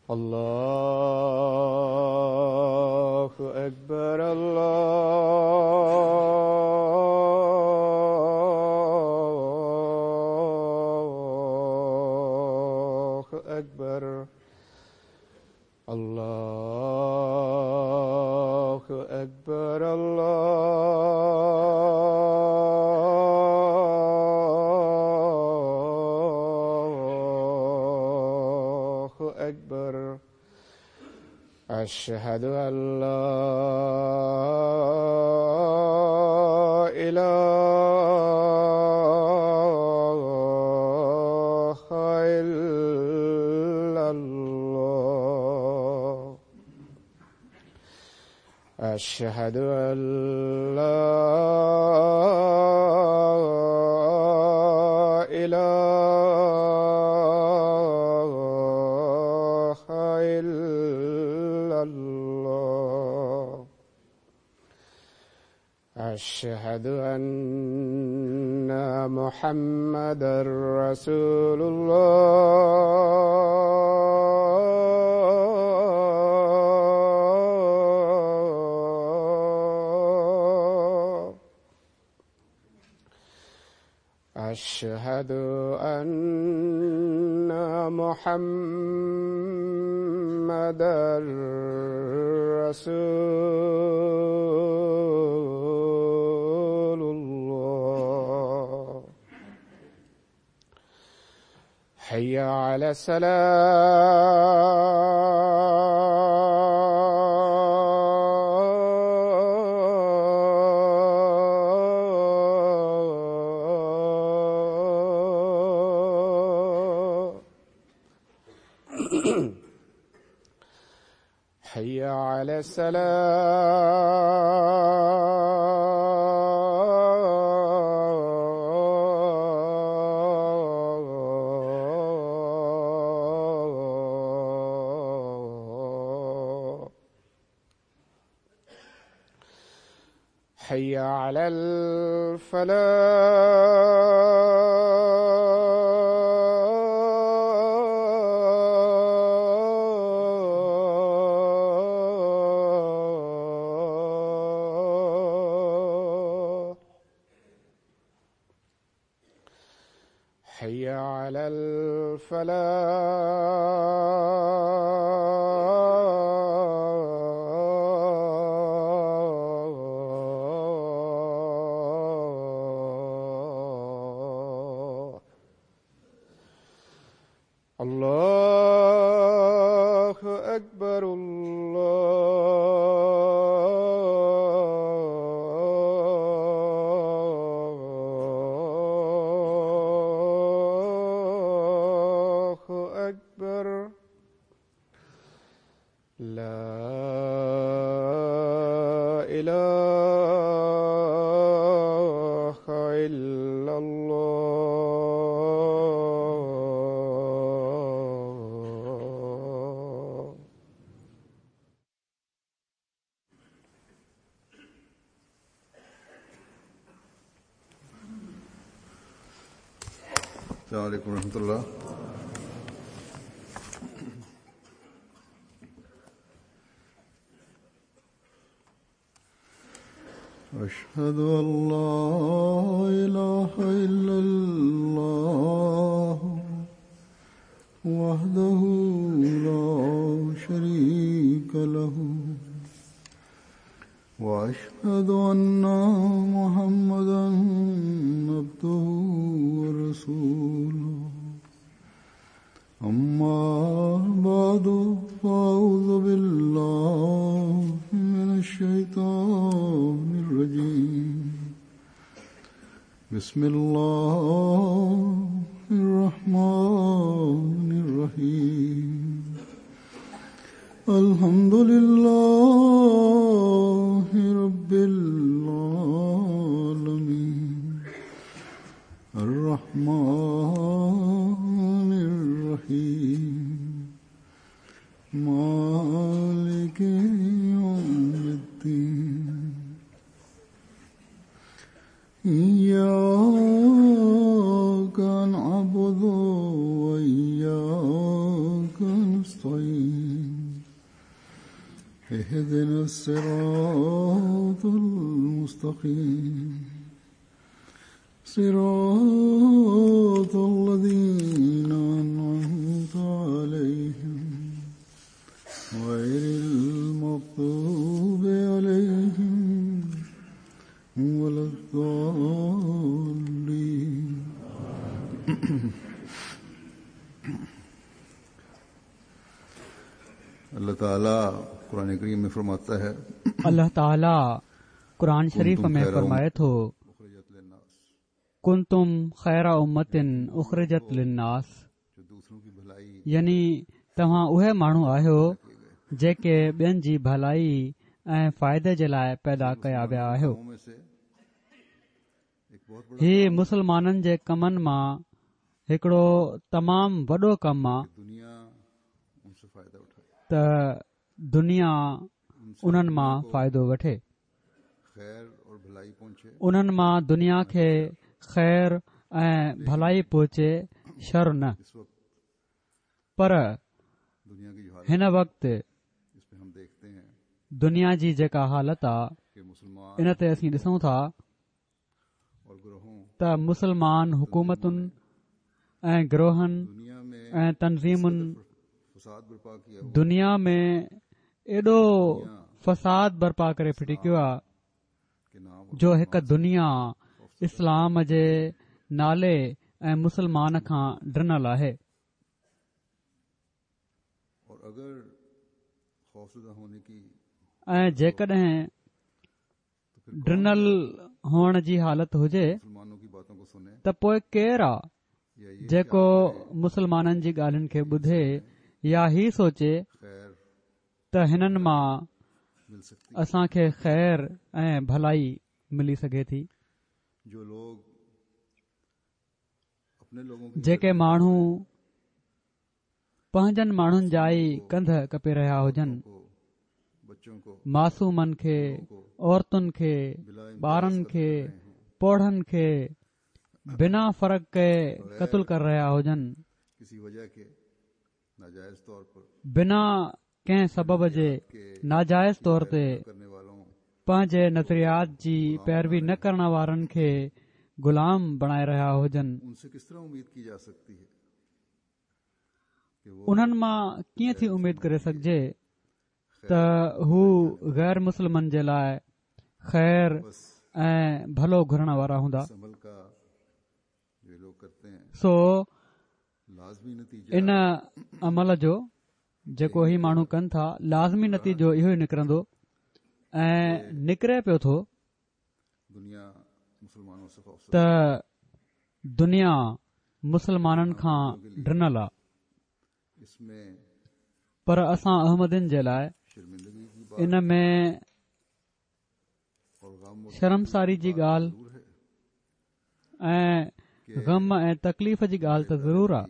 الله أكبر الله أكبر الله أكبر الله أكبر. أشهد أن لا إله إلا الله. أشهد أن لا إله إلا الله. أشهد أن محمدًا رسول الله. أشهد أن محمدًا رسول الله. حي على الصلاة. حي على السلام. حي على الفلاح. حي على الفلاح. الله أكبر الله أكبر. لا إله إلا الله. السلام عليكم ورحمة الله. أشهد أن لا إله إلا الله وحده لا شريك له وأشهد أن محمدًا عبده ورسوله. أما بعد فأعوذ بالله من الشيطان الرجيم. بسم الله الرحمن الرحيم. الحمد لله رب العالمين. الرحمن الرحيم. مالك يوم الدين. إياك نعبد وإياك نستعين. المستقيم صراط الذين أنعمت عليهم غير المغضوب عليهم ولا الضالين अल्लाह ताला कुरान करीम में फरमाता है अल्लाह ताला कुरान शरीफ में फरमाए थो कुंतुम खैरा उम्मतिन उखरिजत लिन्नास, यानी तव्हां उहे माण्हू आहियो जेके ॿियनि जी भलाई ऐं फ़ाइदे जे लाइ पैदा कया विया आहियो। ही मुसलमाननि जे कमनि मां हिकिड़ो तमामु वॾो कमु आहे त दुनिया उन्हनि मां फ़ाइदो वठे, उन्हनि मां दुनिया खे ख़ैर ऐं भलाई पहुचे, शर न। पर हिन वक़्तु दुनिया जी जेका हालत आहे इन ते असीं ॾिसूं था त मुसलमान हुकूमतुनि ऐं गिरोहनि ऐं तनज़ीमुनि दुनिया में एॾो फ़साद बर्पा करे फिटी कयो आहे जो हिकु दुनिया इस्लाम जे नाले ऐं मुसलमान खां ड्रिनल आहे। ऐं जेकॾहिं ड्रिनल हुअण जी हालत हुजे त पोइ केरु आहे जेको मुसलमाननि जी ॻाल्हियुनि खे ॿुधे या ही सोचे त हिननि मां असांखे ख़ैर ऐं भलाई मिली सघे थी। जेके माण्हू पंहिंजनि माण्हुनि जा ई कंध कपे रहिया हुजनि, मासूमनि खे, औरतुनि खे, ॿारनि खे, पौढ़नि खे बिना फ़र्क़ के क़त्ल कर रहिया हुजनि, बिना कंहिं सबब जे नाजाइज़ तौर ते पंहिंजे नज़रियात जी पैरवी न करण वारनि खे गुलाम बणाए रहिया हुजनि, उन्हनि मां कीअं थी उमेद करे सघिजे त हू गैर मुस्लिमनि जे लाइ ख़ैर ऐं भलो घुरण वारा हूंदा। सो इन अमल जो जेको ही माण्हू कनि था लाज़मी नतीजो इहो ई निकिरंदो ऐं निकिरे पियो थो त दुनिया मुसलमाननि खां ड्रिनल आहे। पर असां अहमदिन जे लाइ इन में शर्मसारी जी ॻाल्हि ऐं ग़म ऐं तकलीफ़ जी ॻाल्हि त ज़रूर आहे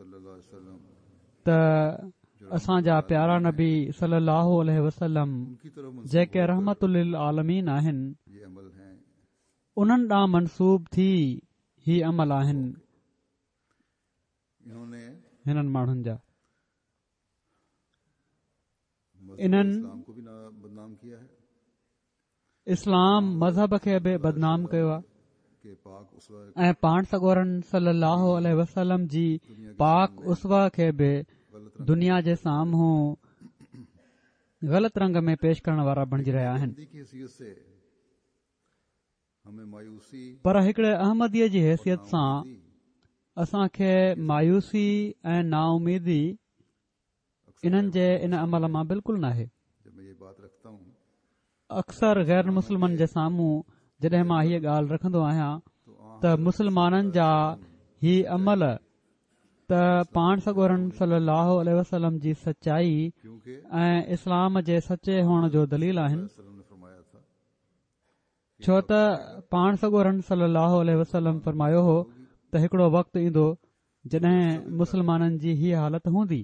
त असांजा प्यारा नबी सल्लल्लाहु अलैहि वसल्लम जेके रहमतुल लिल आलमीन आहिनि उन्हनि ॾांहुं मनसूब थी ही अमल आहिनि हिननि माण्हुनि जा। इन्हनि इस्लाम मज़हब खे बि बदनाम कयो आहे ऐं पाण सॻोरनि सल्लल्लाहु अलैहि वसल्लम जी पाक उसवा खे बि दुनिया जे साम्हूं ग़लति रंग में पेश करण वारा बणिजी रहिया आहिनि। पर हिकिड़े अहमदीअ जी हैसियत सां असांखे मायूसी ऐं नाउमीदी इन्हनि जे इन अमल मां बिल्कुलु न आहे। अक्सर गैर मुस्लिमनि जे साम्हूं जॾहिं मां हीअ ॻाल्हि रखंदो आहियां त मुसलमाननि जा ही अमल त पाण सॻोरनि सल्लल्लाहु अलैहि वसल्लम जी सचाई ऐं इस्लाम जे सचे हुअण जो दलील आहिनि, छो त पाण सॻोरनि सल्लल्लाहु अलैहि वसल्लम फरमायो हो त हिकिड़ो वक़्तु ईंदो जॾहिं मुसलमाननि जी हीअ हालत हूंदी।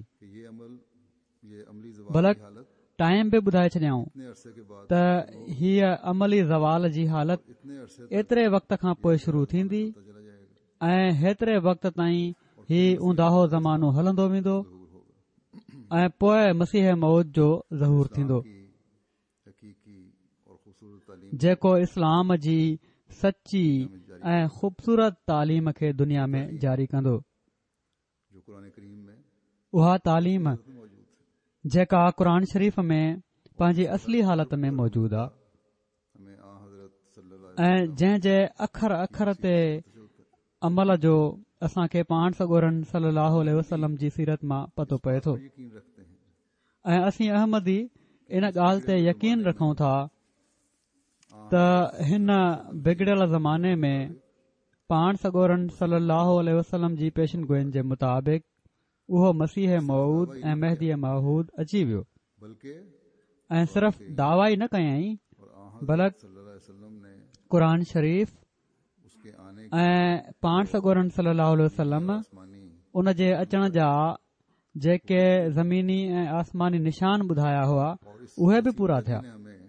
भला टाइम बि ॿुधाए छॾियाऊं त हीअ अमली ज़वाल जी हालत एतिरे वक़्त खां पोइ शुरू थींदी ऐं हेतिरे वक़्त ताईं ही ऊंदाहो ज़मानो हलंदो वेंदो ऐं पोइ मसीह मौत जो ज़हूर थींदो। जेको इस्लाम जी सची ऐं ख़ूबसूरत तालीम खे दुनिया में जारी कंदो। जो कुरान करीम में उहा तालीम मौजूद है। जेका क़ुरान शरीफ़ में पंहिंजी असली हालत में मौजूद आहे हमें हज़रत सल्लल्लाहु ऐं जंहिं जे अखर अखर ते अमल जो असांखे पाण सॻोरनि सलाहु वसलम जी सीरत मां पतो पए थो। यकीन रखते हैं ऐं असीं अहमदी इन ॻाल्हि ते यकीन रखूं था त हिन बिगड़ियल ज़माने में पाण सॻोरनि सलाहु वसलम जी पेशन गोइनि जे मुताबिक़ उहो मसीह मऊद ऐं मेहदी महूद अची वियो बल्कि ऐं सिर्फ़ दावा ई न कयई बल्कि सल्लल्लाहु अलैहि वसल्लम ने क़ुरान शरीफ़ उसके आने ऐं पाण सॻोरनि सलाहु वसलम आसमानी उन जे अचण जा जेके ज़मीनी ऐं आसमानी निशान ॿुधाया हुआ उहे बि पूरा थिया ने हमें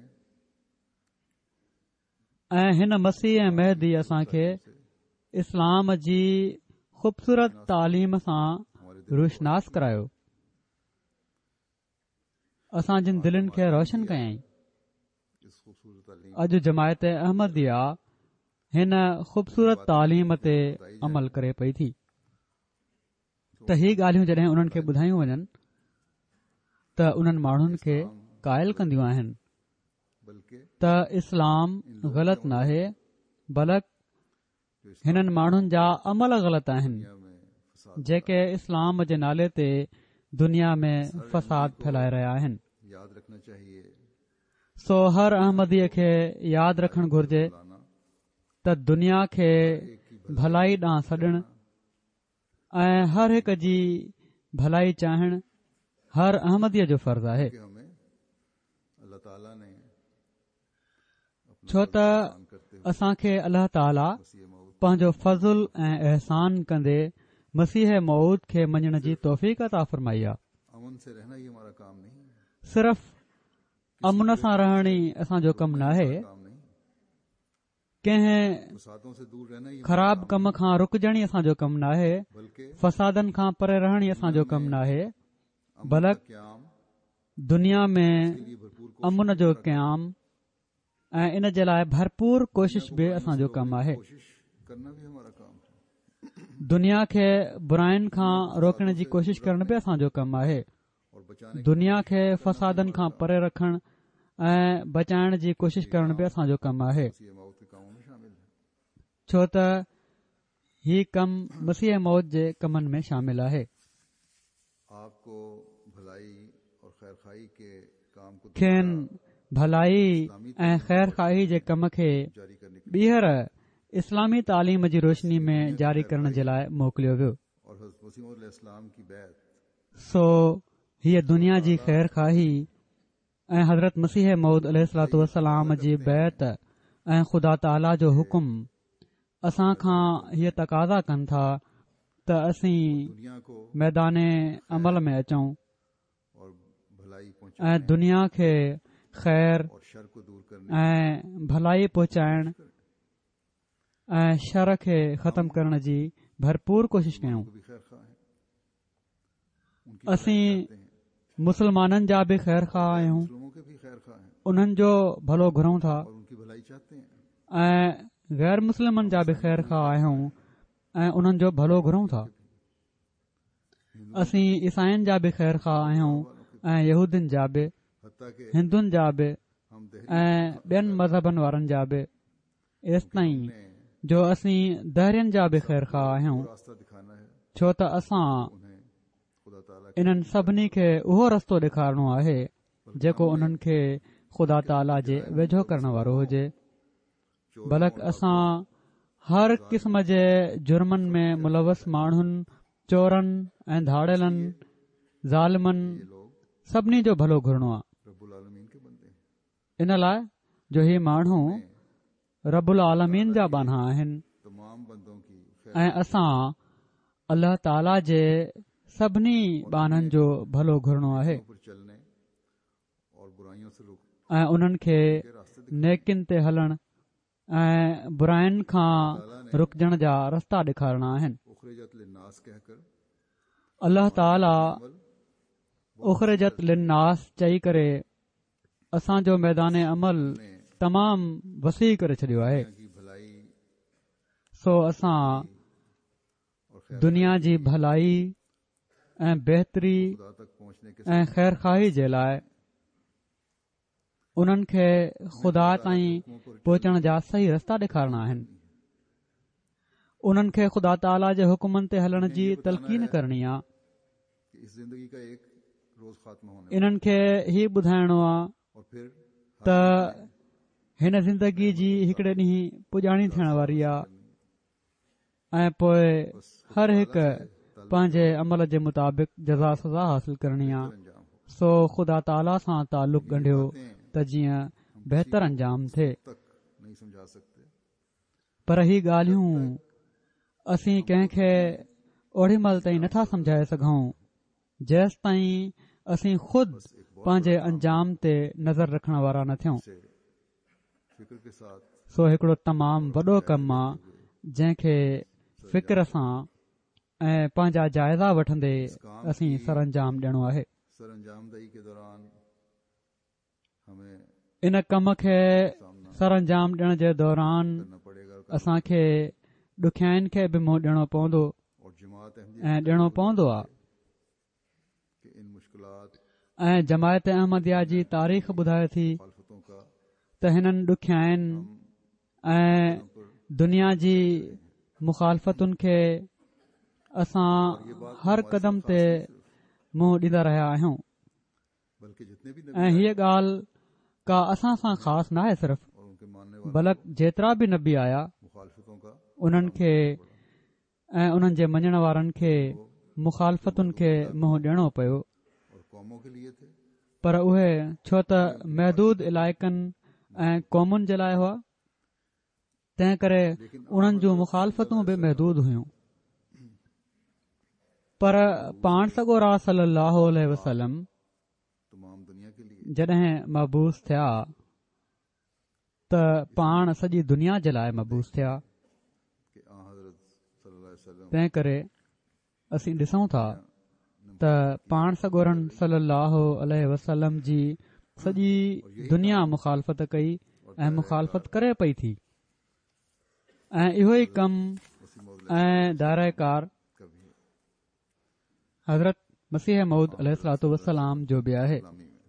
ऐं हिन मसीह ऐं मेहदी असांखे इस्लाम जी ख़ूबसूरत तालीम सां रोशनास करायो। असां जिन दिलनि खे रोशन कयई। इस खूबसूरत तालीम अॼु जमायत अहमदिया हिन ख़ूबसूरत तालीम ते अमल करे पई थी त ही ॻाल्हियूं जॾहिं उन्हनि खे ॿुधायूं वञनि त उन्हनि माण्हुनि खे क़ाइल कंदियूं आहिनि बल्कि त इस्लाम ग़लति नाहे बल्कि हिननि माण्हुनि जा अमल ग़लति आहिनि दुनिया में फसाद जेके इस्लाम जे नाले ते दुनिया में फसाद फैलाए रहिया आहिनि। याद रखना चाहिए सो हर अहमदीअ खे यादि रखणु घुर्जे लाना त दुनिया खे भलाई ॾांहुं सॾणु ऐं हर हिक जी भलाई चाहिणु हर अहमदीअ जो फ़र्ज़ आहे। कि हमें अल्लाह ताला ने छो त असांखे अल्लाह ताला मसीह मऊद पंहिंजो फज़ुल ऐं एहसान कंदे मसीह मऊद खे मञण जी तौफ़ीक़ अता फरमाई आहे। अमन से रहना ही हमारा काम नहीं है, सिर्फ़ अमुन सां रहण ई असांजो कमु नाहे, काम नहीं कंहिं फसादों से दूर रहना ही ख़राब कम खां रुकजण ई असांजो कमु नाहे, बल्कि फसादनि खां परे रहण ई असांजो कमु नाहे, बल्कि क़याम दुनिया में के लिए भरपूर अमुन जो क़याम ऐं इन जे लाइ भरपूर कोशिश बि असांजो कमु आहे। कोशिश करना भी हमारा काम है दुनिया खे बुराइनि खां रोकण जी कोशिश करण बि असांजो कमु आहे। और बचाने दुनिया खे फसादनि खां परे रखण ऐं बचाइण जी कोशिश करण बि असांजो कमु आहे। मसीह मऊद के कामों में शामिल है। छो त ही कमु मसीह मौत जे कमनि में शामिल आहे। आपको भलाई और खैर खाई के काम को खेनि भलाई ऐं ख़ैर खाही जे कम खे जारी करने के ॿीहर इस्लामी तालीम जी रोशनी में जारी करण जे लाइ मोकिलियो वियो। और हज़रत मसीह मऊद अलैहिस्सलाम की बैत सो हीअ दुनिया जी ख़ैर खाही ऐं हज़रत मसीह मऊद अलैहिस्सलातु वस्सलाम जी बैत ऐं ख़ुदा ताला जो हुकुम असां खां हीअ तक़ाज़ा कनि था त असीं दुनिया को मैदाने अमल में अचूं और भलाई ऐं पहुंचाने दुनिया खे ख़ैर और शर को दूर करने ऐं भलाई पहुचाइण ऐं शर खे ख़तम करण जी भरपूर कोशिश कयूं। को भी खैर खा है उनकी असीं चाहते हैं, मुसलमाननि जा बि ख़ैर खां आहियूं, मुस्लिमों के भी खैर खा हैं उन्हनि जो भलो घुरूं था और उनकी भलाई चाहते हैं। ऐं गैर मुस्लिमनि जा बि ख़ैर खां आहियूं ऐं उन्हनि जो भलो घुरूं था। असीं ईसाइनि जा बि ख़ैर खां आहियूं ऐं यहूदियुनि जा बि, हत्ता के हिंदुनि जा बि हम दहली ऐं ॿियनि मज़हबनि वारनि जा बि, एसि ताईं ने जो असीं दहरियनि जा बि ख़ैर खां आहियूं, रास्ता दिखाना है छो त असां उन्हें खुदा ताला इन्हनि सभिनी खे उहो रस्तो ॾेखारणो आहे जेको उन्हनि खे ख़ुदा ताला जे वेझो करण वारो हुजे। बल्कि असां हर क़िस्म जे जुर्मनि में मुलवस माण्हुनि, चोरनि ऐं धाड़ेलनि, ज़ालिमनि सभिनी जो भलो घुरणो आहे। रब्बुल आलमीन के बंदे हैं। इन लाइ जो ही माण्हू रब्बुल आलमीन जा बाना आहिनि तमाम बंदों की खैर ऐं असां अल्लाह ताला जे सभिनी बाननि जो भलो घुरणो आहे पर चलने और बुराइयों से रुक ऐं उन्हनि खे के रास्ते नेकिन ते हलण ऐं बुराइनि खां रुकजण जा रस्ता ॾेखारणा आहिनि। उखरिजत लिन्नास कहकर अल्लाह ताला अमल उखरिजत लिन्नास चई करे असांजो मैदान अमल ने तमामु वसी करे छॾियो आहे। की भलाई सो असां और खैर दुनिया जी भलाई ऐं बहितरी खुदा तक पहुंचने के ऐं ख़ैर खाही जे लाइ उन्हनि खे ख़ुदा ताईं पहुचण जा सही रस्ता ॾेखारणा आहिनि। उन्हनि खे ख़ुदा ताला जे हुकुमनि ते हलण जी तलक़ीन करणी आहे। कि इस जिंदगी का एक रोज खात्मा होने इन्हनि खे ही ॿुधाइणो आहे और फिर त हिन ज़िंदगी जी हिकिड़े ॾींहुं पुॼाणी थियण वारी आहे ऐं पोइ हर हिकु पंहिंजे अमल जे मुताबिक़ जज़ा सज़ा हासिल करणी आहे। अंजाम हो सो ख़ुदा ताला सां तालुक़ ॻंढियो त जीअं बहितर अंजाम थिए। तक नहीं समझा सकते। पर ही ॻाल्हियूं असीं कंहिंखे ओड़ी महिल ताईं नथा समझाए सघूं जेसि ताईं असीं ख़ुदि पंहिंजे अंजाम ते नज़र रखण वारा न थियूं। से फिक्र के साथ सो हिकिड़ो तमामु वॾो कमु आहे जंहिंखे फ़िक्र सां ऐं पंहिंजा जाइज़ा वठंदे असीं सरअंजाम ॾियणो आहे। सर अंजामदही के दौरान हमें इन कम खे सरअंजाम ॾियण जे दौरान करना पड़ेगा असांखे ॾुखियाईनि खे बि मुंहुं ॾियणो पवंदो और जमात ऐं ॾियणो पवंदो आहे। कि इन मुश्किलात ऐं जमायत अहमदिया जी तारीख़ ॿुधाए थी मुखालफतों का त हिननि ॾुखियाईनि ऐं दुनिया जी मुखालफ़तुनि खे असां हर क़दम ते मुंहुं ॾींदा रहिया आहियूं। बल्कि जितने भी ऐं हीअ ॻाल्हि का असां सां ख़ासि नाहे सिर्फ़, और उनके मानने वाले बल्कि जेतिरा बि नबी आया मुखालफतों का उन्हनि खे ऐं उन्हनि जे मञण वारनि खे मुखालफ़तुनि खे मुंहुं ॾियणो पियो। और कौमों के लिए थे। पर उहे छो त महदूद इलाइक़नि ऐं क़ौमुनि जे लाइ हुआ, तंहिं करे उन्हनि जूं मुखालफ़तूं बि महदूद हुयूं। पर पाण सॻोरा सल्लल्लाहु अलैहि वसल्लम तमाम दुनिया के लिए जॾहिं मबूस थिया त पाण सॼी दुनिया जे लाइ मबूस थिया। कि हज़रत सल्लल्लाहु अलैहि वसल्लम तंहिं करे असीं ॾिसूं था त पाण सॻोरनि सल्लल्लाहु अलैहि वसल्लम जी सॼी दुनिया मुखालफ़त कई ऐं मुखालफ़त करे पई थी ऐं इहो ई कमु ऐं दायराकार कभी हज़रत मसीह मऊद अलैहिस्सलातु वस्सलाम जो बि आहे। इस्लामी में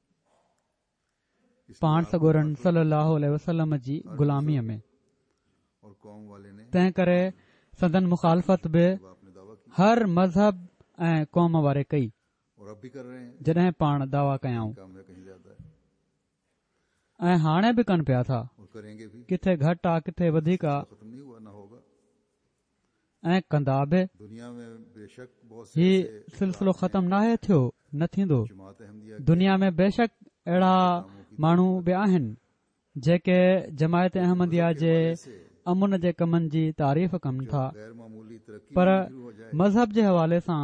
पाण सॻोरनि सल्लल्लाहु अलैहि वसल्लम जी ग़ुलामीअ में। और कौम वाले ने तंहिं करे संदन मुखालफ़त बि आपने दावा की हर मज़हब ऐं क़ौम वारे कई और अब भी कर रहे हैं। जॾहिं पाण दावा कयाऊं काम में कहीं ज्यादा है ऐं हाणे बि कनि पिया था। और करेंगे भी। किथे घटि आहे किथे वधीक आहे खत्म नहीं हुआ ना होगा। ऐं कंदा बि। दुनिया में बेशक बहुत से ही ऐसे सिलसिलो ख़तमु नाहे थियो, न थींदो। जमात अहमदिया दुनिया में बेशक अहिड़ा माण्हू बि आहिनि जेके जमायत अहमदिया जे अमुन जे कमनि जी तारीफ़ कनि था। गैर मामूली तरक्की पर शुरू हो जाए मज़हब जे हवाले सां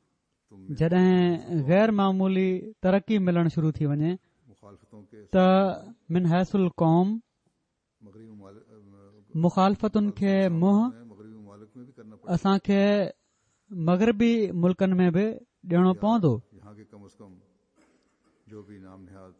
जॾहिं गैर मामूली तरक़ी मिलणु शुरू थी वञे मुखालफतों के त मिन हैसुल क़ौम मगरबी मुखालफ़तुनि खे मुंहुं मगरबी ममालिक में भी करना पड़ेगा। असांखे मग़रबी मुल्कनि में बि ॾियणो पवंदो यहाँ के कम से कम जो भी नाम निहाद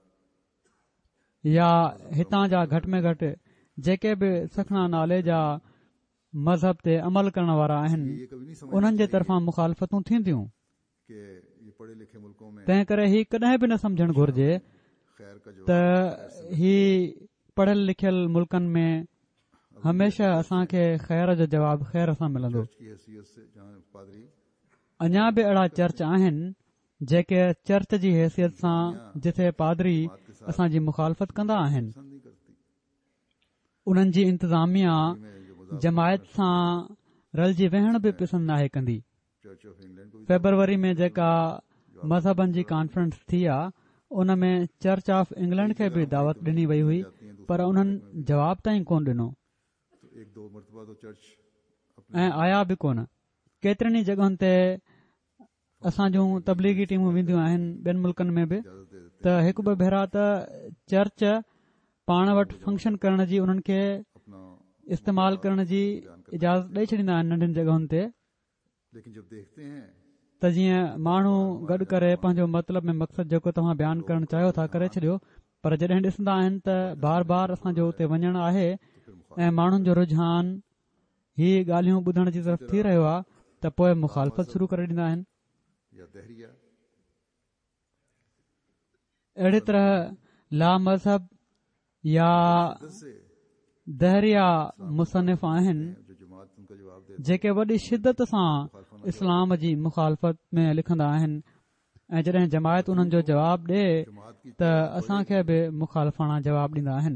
या हितां जा घटि में घटि जेके बि सखणा नाले जा मज़हब ते अमल करण वारा आहिनि ये कभी नहीं समझ उन्हनि जे तरफ़ां मुखालफ़तूं थींदियूं। कि ये पढ़े लिखे मुल्कों में तंहिं करे ही कॾहिं बि न समझणु घुर्जे खैर का जो त ही पढ़ियल लिखियल मुल्कनि में हमेशा असांखे ख़ैर जो जवाबु ख़ैर सां मिलंदो। की हैसियत से जहाँ पादरी अञा बि अहिड़ा चर्च आहिनि जेके चर्च जी हैसियत सां जिथे पादरी असांजी मुखालफ़त कंदा आहिनि। पसंद नहीं करती। उन्हनि जी इंतिज़ामिया में जो मज़ाक जमायत सां रलिजी वेहण बि पसंदि नाहे कंदी। चर्च ऑफ इंग्लैंड को भी फेबरवरी में जेका मज़हबनि जी कॉन्फ्रेंस थी आहे उन में चर्च ऑफ इंग्लैंड खे बि दावत ॾिनी वई हुई, पर उन्हनि जवाब ताईं कोन ॾिनो तो एक दो मरतबा तो चर्च अपने ऐं आया बि कोन। केतिरनि ई जॻहियुनि ते असां जूं तबलीगी टीमूं वेंदियूं आहिनि ॿियनि मुल्कनि में बि, इजाजत दे देते त हिकु ॿ भेरा त चर्च पाण वटि फंक्शन करण जी उन्हनि खे अपना। इस्तेमालु करण जी इजाज़त ॾेई छॾींदा आहिनि नंढियुनि जॻहियुनि ते, लेकिन जब देखते हैं त जीअं माण्हू गॾु करे पंहिंजो मतिलब में मक़सदु जेको तव्हां बयानु करणु चाहियो था करे छॾियो, पर जॾहिं ॾिसंदा आहिनि त बार बार असांजो उते वञणु आहे ऐं माण्हुनि जो रुझान ही ॻाल्हियूं ॿुधण जी तरफ़ थी रहियो आहे त पोइ मुखालफ़त शुरू करे ॾींदा आहिनि. अहिड़ी तरह ला मज़हब या दहरिया मुसनिफ़ आहिनि जेके वॾी शिदत सां इस्लाम जी मुखालफ़त में लिखंदा आहिनि ऐं जॾहिं जमायत उन्हनि जो जवाबु ॾे त असांखे बि मुखालफ़ाणा जवाबु ॾींदा आहिनि.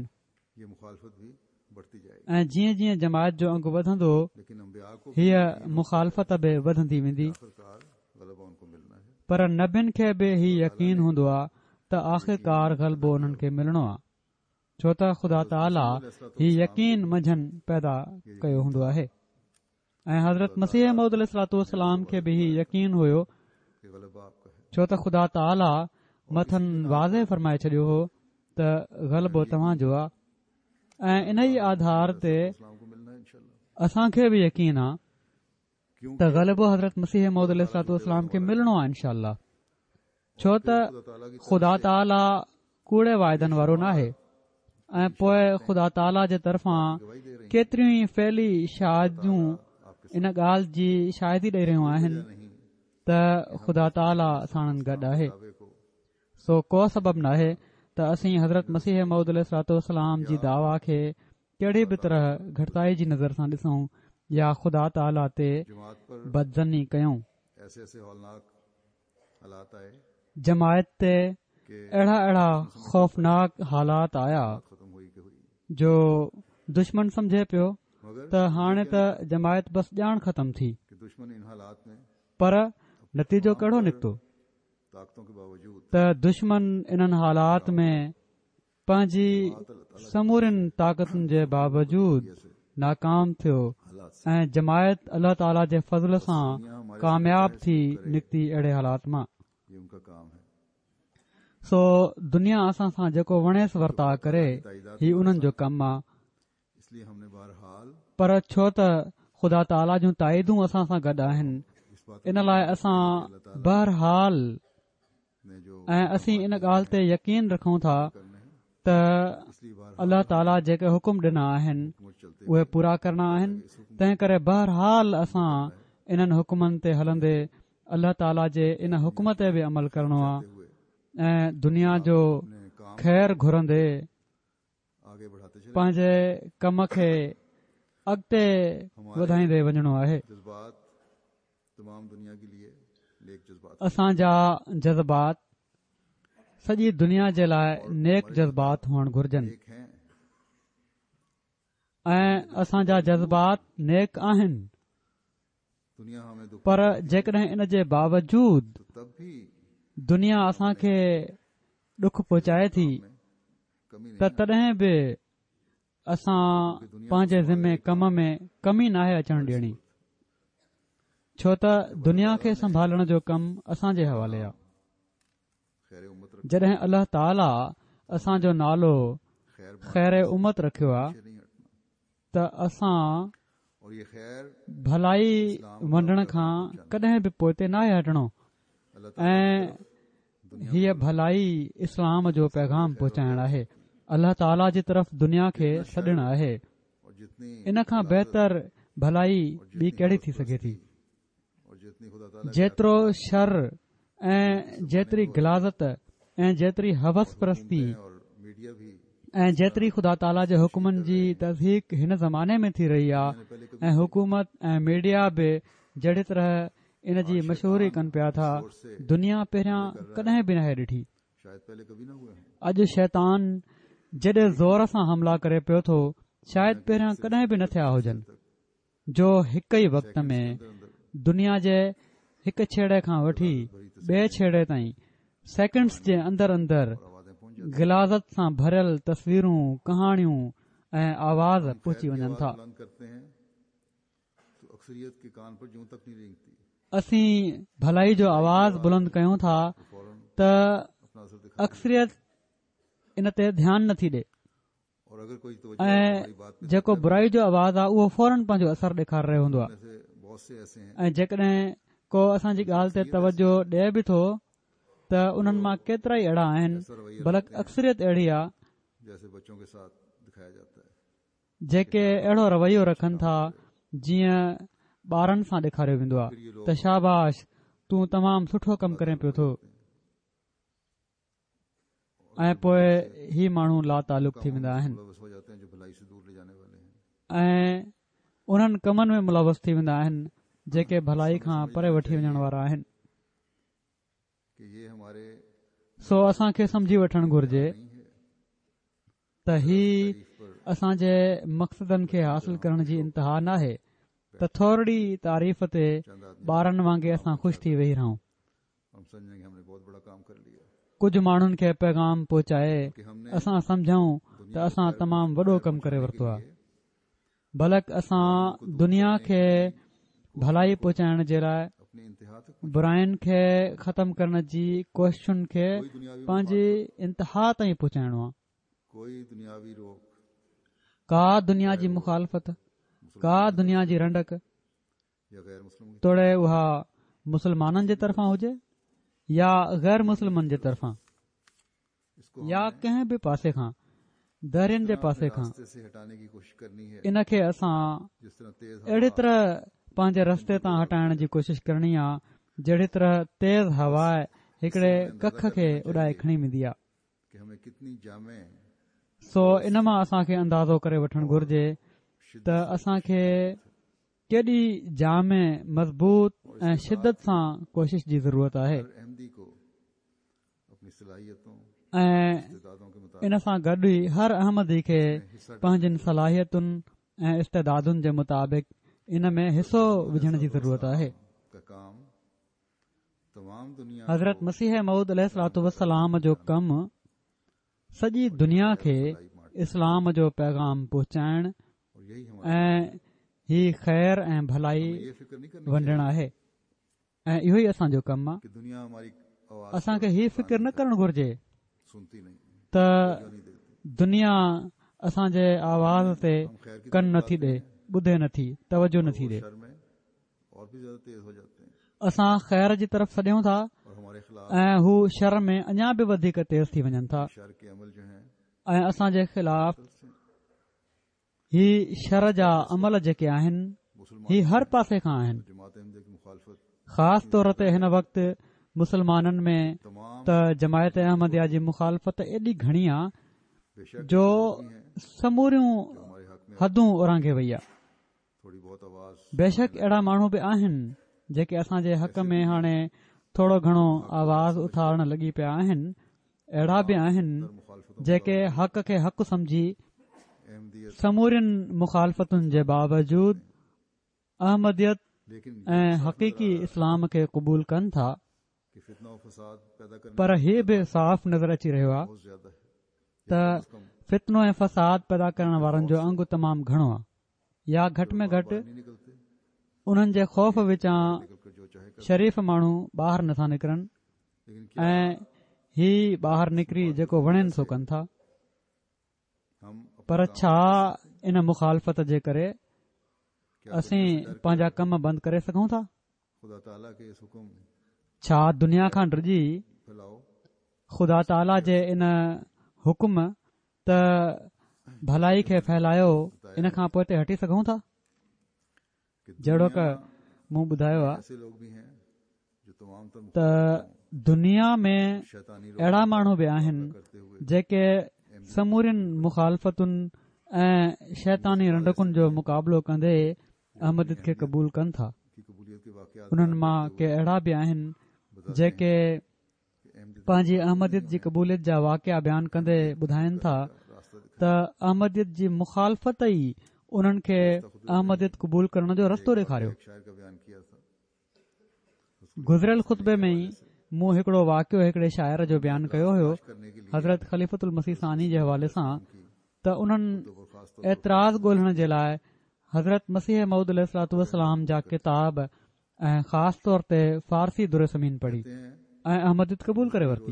ऐं जीअं जीअं जमायत जो अंगु वधंदो हीअ मुखालफ़त बि वधंदी वेंदी. पर नबियुनि खे बि ही यकीन हूंदो आहे त आख़िरकार ग़लबो उन्हनि खे मिलणो आहे, छो त ख़ुदा ताला ही यकीन मंझंदि पैदा कयो हूंदो आहे. ऐं हज़रत मसीह मौद अलैहिस्सलाम खे बि ही यकीन हुयो, छो त ख़ुदा ताला मथनि वाज़े फरमाए छॾियो हो त ग़लबो तव्हांजो आहे. ऐं इन ई आधार ते असांखे बि यकीन आहे त ग़लबो हज़रत मसीह मौद अलैहिस्सलाम खे मिलणो आहे इनशा अल्लाह, छो त ख़ुदा ताला कूड़े वाइदनि वारो नाहे. ऐं पोइ ख़ुदा ताला जे तरफ़ां केतिरियूं ई फैली शादियूं इन ॻाल्हि जी शाहिदी ॾेई रहियूं आहिनि त ख़ुदा ताला साणनि गॾु आहे. सो को सबबु नाहे त असीं हज़रत मसीह मौद अलैहिस्सलाम जी दावा खे कहिड़ी बि तरह घटिताई जी नज़र सां ॾिसूं या ख़ुदा ताला ते बदज़नी कयूं. जमायत ते अहिड़ा अहिड़ा ख़ौफ़नाक हालात आया जो दुश्मन सम्झे पियो त हाणे त जमायत बस ॼाण ख़तम थी. पर नतीजो कहिड़ो निकितो त दुश्मन इन्हनि हालात में पंहिंजी समूरनि ताक़तुनि जे बावजूद नाकाम थियो ऐं जमायत अल्लाह ताला जे फज़ल सां कामयाब थी निकिती अहिड़े हालात मां. सो दुनिया असां सां जेको वणेस वर्ता करे ही उन्हनि जो कमु आहे. पर छो त ख़ुदा ताला जूं ताईदूं असां सां गॾु आहिनि, इन लाइ असां बहरहाल ऐं असीं इन ॻाल्हि ते यकीन रखूं था त अल्लाह ताला जेके हुकुम ॾिना आहिनि उहे पूरा करणा आहिनि. तंहिं करे बहरहाल असां इन्हनि हुकुमनि ते हलंदे अल्लाह ताला जे इन हुकुम ते बि अमल करणो आहे ऐं दुनिया जो ख़ैर घुरंदे पंहिंजे कम खे अॻिते वधाईंदे वञणो आहे. असांजा जज़्बात सॼी दुनिया जे लाइ नेक जज़्बात हुअणु घुर्जनि ऐं असांजा जज़्बात नेक आहिनि. पर जेकॾहिं इन जे बावजूद दुनिया असांखे ॾुख पहुचाए थी त तॾहिं बि असां पंहिंजे ज़िमे कम में कमी नाहे अचणु ॾियणी, छो त दुनिया खे संभालण जो कमु असांजे हवाले आहे. जॾहिं अल्लाह ताला असांजो नालो ख़ैर उम्मत रखियो आहे त असां भलाई वंडण खां कॾहिं बि पोइ ते नाहे हटणो ऐं हीअ भलाई इस्लाम जो पैगाम पहुचाइण आहे. अल्लाह ताला जी तरफ़ दुनिया खे सॾणु आहे. इन खां बहितर भलाई ॿी कहिड़ी थी सघे थी. जेतिरो शर ऐं जेतिरी गिलाज़त ऐं जेतिरी हवस परस्ती ऐं जेतिरी ख़ुदा ताला जे हुकुमनि जी तज़हीक हिन ज़माने में थी रही आहे ऐं हुकूमत ऐं मीडिया बि जहिड़ी तरह इन जी मशहूरी कनि पिया था, दुनिया पहिरियां कॾहिं बि नाहे ॾिठी. अॼु शैतान जेॾे ज़ोर सां हमला करे पियो थो, शायदि पहिरियां कॾहिं बि न थिया हुजनि, जो हिक ई वक़्त में दुनिया जे हिक छेड़े खां वठी ॿिए छेड़े ताईं सेकंड्स जे अंदर अंदर गिलाज़त सां भरियल तस्वीरूं, कहाणियूं ऐं आवाज़ पहुची वञनि था. असीं भलाई जो आवाज़ बुलंद कयूं था त अक्सरियत इन ते ध्यानु नथी ॾे ऐं जेको बुराई जो आवाज़ आहे उहो फौरन पंहिंजो असरु ॾेखारे रहियो हूंदो आहे. ऐं जेकॾहिं को असांजी ॻाल्हि ते तवजो ॾिए बि थो त उन्हनि मां केतिरा ई अहिड़ा आहिनि बल्कि अक्सरियत अहिड़ी आहे जेके अहिड़ो रवैयो रखनि था जीअं ॿारनि सां ॾेखारियो वेंदो आहे त शाबाश तूं तमामु सुठो कमु करे पियो थो ऐं पोइ ही माण्हू लातालुक थी वेंदा आहिनि ऐं उन्हनि कमनि में मुलवस थी वेंदा आहिनि जेके भलाई खां परे वठी वञण वारा आहिनि। सो असांखे सम्झी वठणु घुर्जे त ही असांजे मक़सदनि खे हासिल करण जी इंतिहा नाहे त थोरी तारीफ़ ते ॿारनि वांगुरु असां ख़ुशि थी वेही रहूं। कुझु माण्हुनि खे पैगाम पहुचाए असां समझूं त असां तमामु वॾो कमु करे वरितो आहे बल्कि असां दुनिया खे भलाई पहुचाइण जे लाइ बुराइनि खे ख़तम करण जी कोशिशुनि खे पंहिंजी इंतिहा ताईं पहुचाइणो आहे। का दुनिया जी मुखालफ़त का दुनिया जी रंडक तोड़े उहा मुसलमाननि जे तरफ़ां हुजे या गैर मुस्लिमनि जे तरफ़ां या कंहिं बि पासे खां दरियुनि जे पासे खां इन खे असां अहिड़ी तरह पंहिंजे रस्ते तां हटाइण जी कोशिश करणी आहे जहिड़ी तरह तेज़ हवा हिकड़े कख खे उॾाए खणी वेंदी आहे। सो इन मां असांखे अंदाज़ो करे वठणु घुर्जे त असांखे केॾी जामे मज़बूत ऐं शिदत सां कोशिश जी ज़रूरत आहे ऐं इन सां गॾु ई हर अहमदी खे पंहिंजनि सलाहियतुनि ऐं इस्तेदादुनि जे मुताबिक़ इन में हिसो विझण जी ज़रूरत आहे। हज़रत मसीह मऊद अलैहिस्सलातु वस्सलाम जो कमु सॼी दुनिया खे इस्लाम जो पैगाम पहुचाइण ऐं ही ख़ैर ऐं भलाई वंडण आहे ऐं इहो ई असांजो कमु आहे। असांखे ही फिक्र न करणु घुर्जे त दुनिया असांजे आवाज़ ते कन नथी ॾे ॿुधे नथी तवजो नथी ॾे। असां ख़ैर जी तरफ़ सॾियूं था ऐं हू शर में अञा बि वधीक तेज़ थी वञनि था ऐं असांजे ख़िलाफ़ ही शर जा अमल जेके आहिनि ही हर पासे खां आहिनि। ख़ासि तौर ते हिन वक़्तु मुसलमाननि में त जमायत अहमदिया जी मुखालफ़त एॾी घणी आहे जो समूरियूं हदूं उरांघे वई आहे। बेशक अहिड़ा माण्हू बि आहिनि जेके असांजे हक़ में हाणे थोरो घणो आवाज़ उथारण लॻी पिया आहिनि। अहिड़ा बि आहिनि जेके हक़ खे हक़ समझी समूरियुनि मुखालफ़तुनि जे बावजूद अहमदियत ऐं हक़ीक़ी इस्लाम खे क़बूल कनि था पर हीउ बि साफ़ नज़र अची रहियो आहे त फितनो ऐं फ़साद पैदा करण वारनि जो अंग तमामु घणो आहे या घटि में घटि उन्हनि जे ख़ौफ़ विचां शरीफ़ माण्हू ॿाहिरि नथा निकिरनि ऐं ही ॿाहिरि निकिरी जेको वणेनि सो कनि था। पर छा इन मुखालफ़त जे करे असीं पंहिंजा कम बंदि करे सघूं था? छा दुनिया खां डिॼी ख़ुदा ताला जे इन हुकुम त भलाई खे फैलायो इन खां पोइ हटी सघूं था? जहिड़ो क मूं ॿुधायो आहे त दुनिया में अहिड़ा माण्हू बि आहिनि जेके समूरियुनि मुखालफ़तुनि ऐं शैतानी रंडकुनि जो मुक़ाबिलो कंदे अहमदियत खे क़बूल कनि था। उन्हनि मां के अहिड़ा बि आहिनि जेके पंहिंजी अहमदियत जी क़बूलियत जा वाक़िया बयानु कंदे ॿुधाइनि था त अहमदियत जी मुखालफ़त ई उन्हनि खे अहमदियत क़बूल करण जो रस्तो ॾेखारियो। गुज़िरियल ख़ुतबे में ई मूं हिकिड़ो वाक़ियो हिकिड़े शाइर जो बयानु कयो हुयो हज़रत ख़लीफ़तुल मसीह सानी जे हवाले सां त उन्हनि एतिराज़ ॻोल्हण जे लाइ हज़रत मसीह मऊद अलैहिस्सलातु वस्सलाम जा किताब ऐं ख़ासि तौर ते फ़ारसी दुर समीन पढ़ी ऐं अहमदियत क़बूल करे वरिती।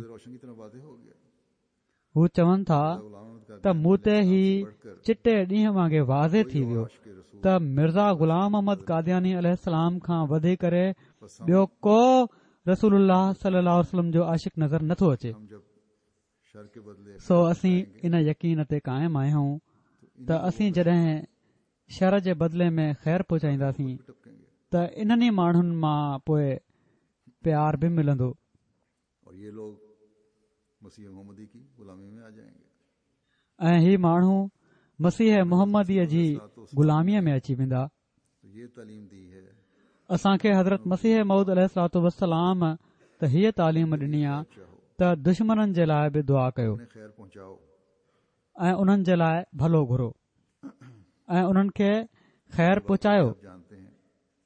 हू चवनि था त मूं ते ही चिटे ॾींहं वांगुरु वाज़े थी वियो त मिर्ज़ा ग़ुलाम अहमद कादियानी अलैहिस्सलाम खां वधी करे ॿियो को रसूलुल्लाह सल्लल्लाहु अलैहि वसल्लम जो आशिक नज़र नथो अचे। हम जब शर के बदले सो असीं इन यकीन ते क़ाइम आहियूं त असीं जॾहिं शर जे बदिले में ख़ैर पहुचाईंदासीं टपकेंगे त इन्हनि माण्हुनि मां पोइ प्यार बि मिलंदो और ये लोग मसीह मोहम्मदी की गुलामी में आ जाएंगे। ऐं ही माण्हू मसीह मुहम्मदीअ जी ग़ुलामीअ में अची वेंदा। तो ये तालीम दी है असांखे हज़रत मसीह मऊद अलैहिस्सलातु वस्सलाम त हीअ तालीम ॾिनी आहे त दुश्मननि जे लाइ बि दुआ कयो उन्हें खैर पहुंचाओ ऐं उन्हनि जे लाइ भलो घुरो ऐं उन्हनि खे ख़ैर पहुचायो। आप जानते हैं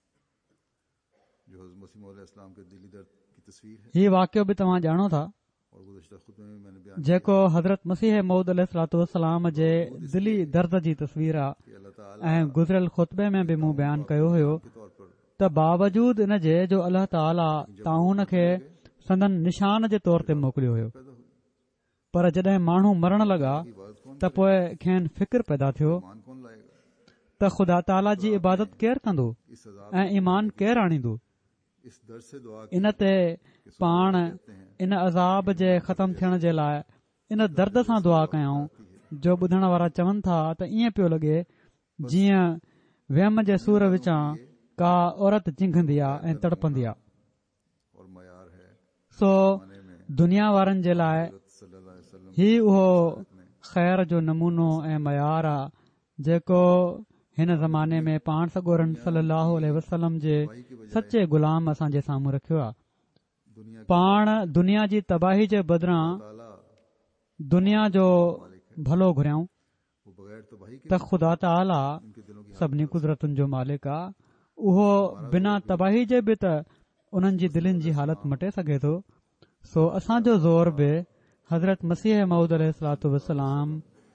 जो हज़रत मसीह मौद अलैहिस्सलाम के दिली दर्द की तस्वीर है हीउ वाक़ियो बि तव्हां ॼाणो था और गुज़िश्ता खुतबे में मैंने बयान जेको हज़रत मसीह मऊद अलैहिस्सलातु वस्सलाम जे दिली दर्द जी तस्वीर आहे किया कि अल्लाह ताला ऐं गुज़िरियल ख़ुतबे में बि मूं बयानु कयो हुयो के तौर पर त बावजूद इन जे जो अल्लाह ताला ताउन खे संदन निशान जे तौर ते मोकिलियो हुयो, पैदा हुई पर जॾहिं माण्हू मरण लॻा इबादत कौन त पोइ खेनि फिक्र पैदा थियो ईमान कौन लाएगा त ख़ुदा ताला जी इबादत केरु कंदो इस अजाब ऐं ईमान केरु आणींदो। इस दर्द से दुआ इन ते पाण इन अज़ाब जे ख़तम थियण जे लाइ इन दर्द सां दुआ कयऊं जो ॿुधण वारा चवनि था त ईअं पियो लॻे जीअं वियम जे सूर विचां का औरत चिंघंदी आहे ऐं तड़पंदी आहे। और मयार है सो माने में दुनिया वारनि जे लाइ सल्लल्लाहु अलैहि वसल्लम ही उहो ख़ैर जो नमूनो ऐं मयार आहे जेको हिन ज़माने में पाण सॻोरन सल्लल्लाहु अलैहि वसल्लम जे सचे ग़ुलाम असांजे साम्हूं रखियो आहे। दुनिया पाण दुनिया जी तबाही जे बदिरां ताला दुनिया जो भलो घुरियाऊं वो बगैर तबाही के त ख़ुदा ताला इनके दिलों की सभिनी कुदरतुनि जो मालिक आहे। उहो बिना तबाही जे बि त उन्हनि जी दिलनि जी हालत मटे सघे थो। सो असांजो ज़ोर बि हज़रत मसीह मऊद अलैहिस्सलातु वस्सलाम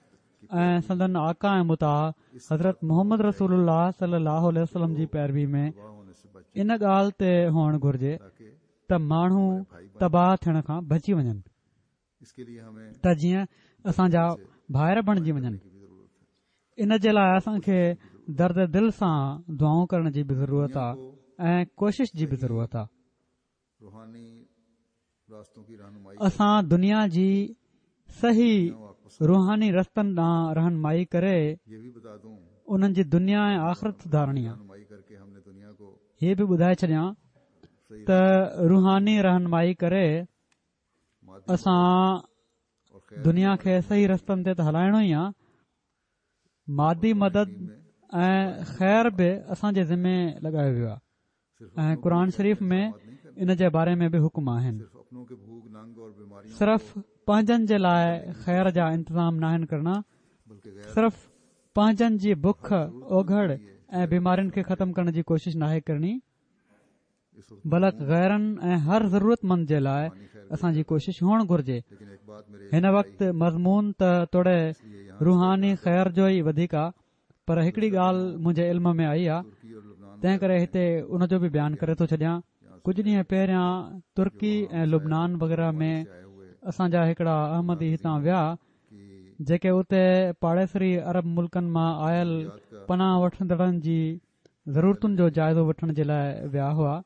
ऐं संदन आका ऐं मुता हज़रत मोहम्मद रसूलुल्लाह सल्लल्लाहु अलैहि वसल्लम जी पैरवी में तबाह होने से बचे इन ॻाल्हि ते हुअणु घुर्जे ताकि त माण्हू तबाह थियण खां बची वञनि इसके लिए हमें त जीअं असांजा भाइर बणिजी वञनि। की भी जरूरत है। इन जे लाइ असांखे दर्द दिल सां दुआऊं करण जी बि ज़रूरत आहे ऐं कोशिश जी बि ज़रूरत आहे। रूहानी रास्तों की रहनुमाई असां दुनिया जी सही वापस रूहानी रस्तनि ॾांहुं रहनुमाई करे ये भी बता दूं उन्हनि जी दुनिया ऐं आख़िरत सुधारणी आहे। रहनुमाई करके हमने दुनिया को हीअ बि ॿुधाए छॾियां सही त रूहानी रहनुमाई करे मादी असां और खैर दुनिया खे सही रस्तनि ते त हलाइणो ई आहे, मादी मदद ऐं ख़ैर बि असांजे ज़िमे लॻायो वियो आहे सिर्फ ऐं क़ुर शरीफ़ में इन जे बारे में बि हुकुम आहिनि। सिर्फ अपनों के भूख नंग और बीमारियों सिर्फ़ पंहिंजनि जे लाइ ख़ैर जा इंतज़ाम न आहिनि करणा, बल्कि गैर सिर्फ़ पंहिंजनि जी बुख ओघड़ ऐं बीमारियुनि खे ख़तम करण जी कोशिश नाहे करणी, इस वक्त बल्कि गैरनि ऐं हर ज़रूरतमंद जे लाइ असांजी कोशिश हुअणु घुर्जे। लेकिन एक बात मेरे हिन वक़्तु मज़मून त तोड़े रूहानी ख़ैर जो ई वधीक आहे, पर हिकिड़ी ॻाल्हि मुंहिंजे इल्म में आई आहे, तुर्की और लबनान तंहिं करे हिते उनजो बि बयानु करे थो छॾियां। कुझु ॾींहं पहिरियां तुर्की ऐं लुबनान वग़ैरह में से आए हुए असांजा हिकिड़ा अहमदी हितां विया कि जेके उते पाड़ेसरी अरब मुल्कनि मां आयल पनाह वठंदड़नि जी ज़रूरतुनि जो जाइज़ो वठण जे लाइ विया हुआ,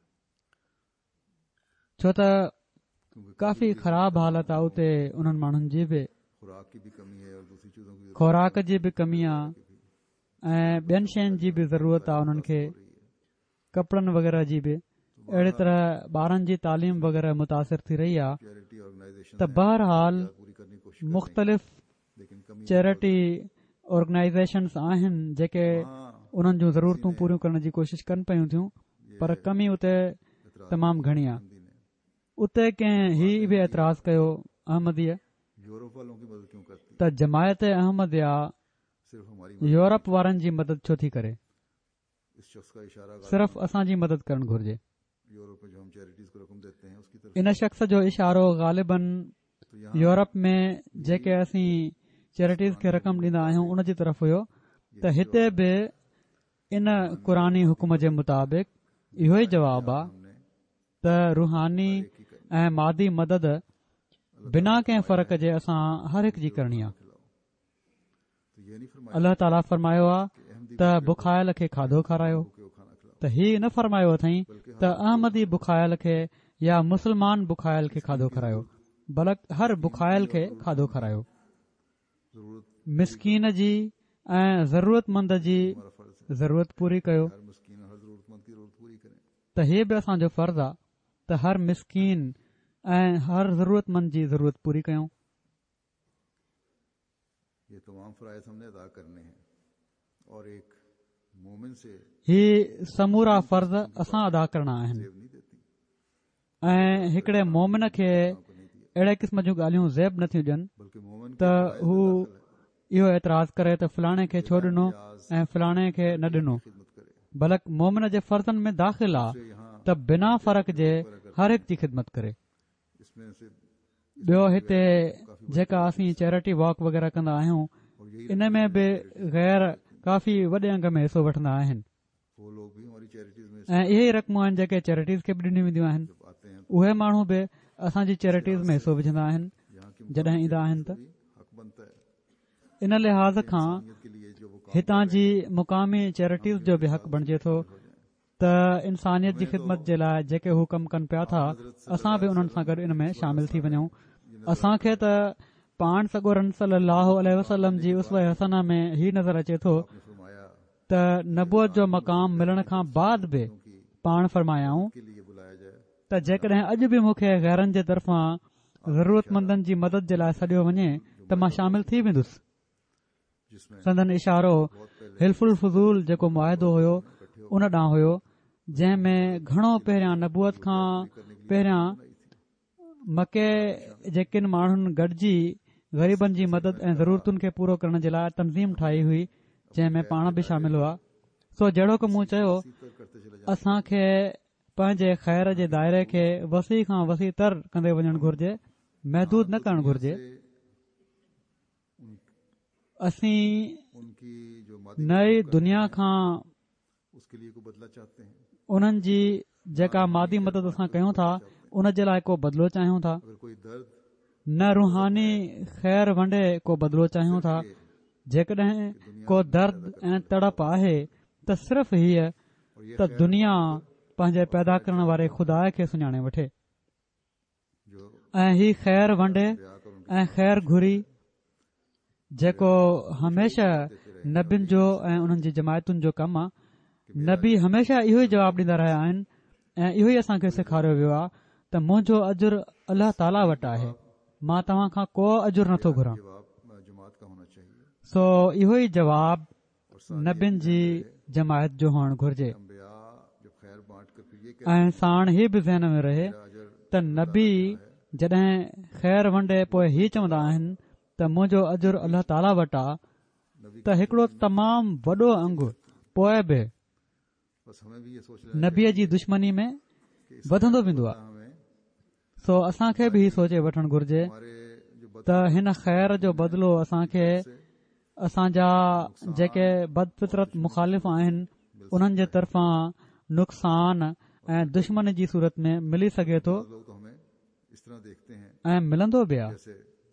छो त काफ़ी ख़राब हालत आहे उते उन्हनि माण्हुनि जी बि, खुराक की भी कमी है और दूसरी चीजों की खुराक जी बि कमी आहे ऐं ॿियनि शयुनि जी बि ज़रूरत आहे उन्हनि खे, कपिड़नि वग़ैरह जी बि। अहिड़ी तरह ॿारनि जी तालीम वग़ैरह मुतासिर थी रही आहे। चैरिटी ऑर्गेनाइजेशन त बहरहाल पूरी करने की कोशिश मुख़्तलिफ़ लेकिन कमी चैरिटी ऑर्गेनाइज़ेशन्स आहिनि जेके उन्हनि जूं ज़रूरतूं पूरियूं करण जी कोशिश कनि पियूं थियूं, पर कमी उते तमामु घणी आहे। उते कंहिं हीउ बि एतिराज़ कयो अहमदीअ यूरोप वालों की मदद क्यों करती त जमायत अहमदिया सिर्फ हमारी यूरोप वारनि जी मदद छो थी करे, इस शख्स का इशारा सिर्फ़ असांजी मदद करणु घुर्जे। यूरोप में जो हम चैरिटीज को रकम देते हैं उसकी तरफ इन शख़्स जो इशारो ग़ालिबन तो यहाँ यूरोप में जेके असीं चैरिटीज़ खे रक़म ॾींदा आहियूं उन जी तरफ़ हुयो, त हिते बि इन क़ुरानी हुकुम जे मुताबिक़ इहो ई जवाबु आहे हमने त रूहानी ऐं मादी मदद बिना कंहिं फ़र्क़ जे असां हर हिकु जी करणी आहे। तो ये नहीं फरमाया अल्लाह ताला फरमायो आहे त बुखायल खे खाधो खारायो, कि वो खाना खिलाओ त हीउ न फरमायो अथई त अहमदी बुखायल खे या मुस्लमान बुखायल खे खाधो खारायो, बल्कि हर बुखायल खे खाधो खारायो। मिसकीन जी ऐं ज़रूरतमंद जी ज़रूरत पूरी कयो। त हीउ बि असांजो फर्ज़ आहे त हर मिसकीन ऐं हर ज़रूरतमंद जी ज़रूरत पूरी कयूं। ही समूरा फर्ज़ असां अदा करणा आहिनि ऐं हिकिड़े मोमिन खे अहिड़े क़िस्म जूं ॻाल्हियूं ज़ेब नथियूं ॾियनि त हू इहो एतिराज़ करे त फलाणे खे छो ॾिनो ऐं फलाणे खे न ॾिनो, बल्कि मोमिन जे फर्ज़नि में दाख़िल आहे त बिना फ़र्क़ जे हर हिकु जी ख़िदमत करे। ॿियो हिते जेका असीं चैरिटी वॉक वग़ैरह कंदा आहियूं, इन में बि गैर काफ़ी वॾे अंग में हिसो वठंदा आहिनि ऐं इहे ई रक़मूं आहिनि जेके चैरिटीज़ खे बि ॾिनियूं वेंदियूं आहिनि। उहे माण्हू बि असांजी चैरिटीज़ में हिसो विझंदा आहिनि जॾहिं ईंदा आहिनि त इन लिहाज़ खां हितां जी मुक़ामी चैरिटीज़ जो बि हक़ बणिजे थो त इंसानियत जी ख़िदमत जे लाइ जेके हू कमु कनि पिया था, असां बि उन्हनि सां गॾु इन में शामिल थी वञूं। असांखे त पाण सॻोरन सल्लल्लाहु अलैहि वसल्लम जी उसवा हसना में ही नज़र अचे थो त नबूअत जो मक़ाम मिलण खां बाद बि पाण फरमायाऊं त जेकॾहिं अॼु बि मूंखे गैरनि जे तरफ़ां ज़रूरतमंदनि जी मदद जे लाइ सॾियो वञे त मां शामिल थी वेंदुसि। संदन इशारो हिल्फुल फज़ूल जेको मुआहिदो हुयो उन ॾांहुं हुयो, जंहिं में घणो पहिरियां नबूअत खां पहिरियां मके जे किन माण्हुनि गॾिजी ग़रीबनि जी मदद ऐं ज़रूरतुनि खे पूरो करण जे लाइ तनज़ीम ठाही हुई, जंहिं में पाण बि शामिल हुआ। सो जहिड़ो की मूं चयो, असांखे पंहिंजे ख़ैर जे दायरे खे वसी खां वसी तर कंदे वञणु घुर्जे, महदूद न करणु घुर्जे। असीं नई दुनिया खां उन्हनि जी जेका मादी मदद असां कयूं था उन जे लाइ को बदिलो चाहियूं था, न रूहानी ख़ैर वंडे को बदिलो चाहियूं था। जेकॾहिं को दर्द ऐं तड़प आहे त सिर्फ़ हीअ त दुनिया पंहिंजे पैदा करण वारे खुदा खे सुञाणे वठे ऐं ही ख़ैर वंडे ऐं ख़ैर घुरी जेको हमेशा नबियुनि जो ऐं उन्हनि जी जमायतुनि जो कमु आहे। नबी हमेशा इहो ई जवाबु ॾींदा रहिया आहिनि ऐं इहो ई असांखे सेखारियो वियो आहे त मुंहिंजो अजुर अल्लाह ताला वटि आहे, मां तव्हां खां को अजुर नथो घुरां। सो इहो ई जवाबु नबियुनि जी जमायत जो हुअणु घुर्जे ऐं साण ही बि ज़हन में रहे त नबी जॾहिं ख़ैर वंडे पोइ ही चवंदा आहिनि त मुंहिंजो अजुर अल्लाह ताला वटि आहे, त हिकिड़ो तमामु वॾो अंगु पोइ बि नबीअ जी दुश्मनी में वधंदो वेंदो आहे। सो असांखे बि ही सोचे वठणु घुर्जे त हिन ख़ैर जो बदिलो असांखे असांजा जेके बदफितरत मुखालिफ़ आहिनि उन्हनि जे तरफ़ां नुक़सान ऐं दुश्मन जी सूरत में मिली सघे थो ऐं मिलंदो बि आहे।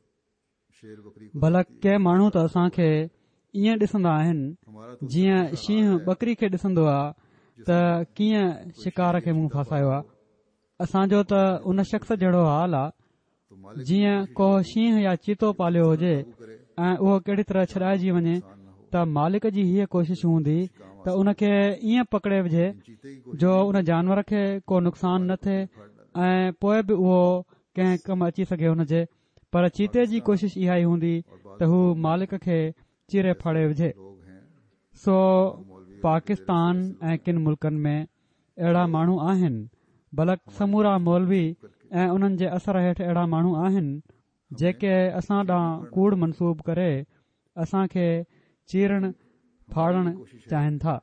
भला के माण्हू त असांखे ईअं ॾिसंदा आहिनि जीअं शींहं बकरी खे ॾिसंदो आहे त कीअं शिकार खे मुंहुं फासायो आहे। असांजो त उन शख़्स जहिड़ो हाल आहे जीअं को शींहं या चीतो पालियो हुजे ऐं उहो कहिड़ी तरह छॾाइजी वञे त मालिक जी हीअ कोशिश हूंदी त उनखे ईअं पकड़े विझे जो उन जानवर खे को नुक़सान न थिए ऐं पोइ बि उहो कंहिं कमु अची सघे हुनजे। पर चीते जी कोशिश इहा ई हूंदी त हू मालिक खे चीरे फाड़े विझे। सो पाकिस्तान ऐं किन मुल्कनि में अहिड़ा माण्हू आहिनि, बल्कि समूरा मौलवी ऐं उन्हनि जे असर हेठि अहिड़ा माण्हू आहिनि जेके असां ॾांहुं कूड़ मनसूब करे असांखे चीरणु फाड़णु चाहिनि था।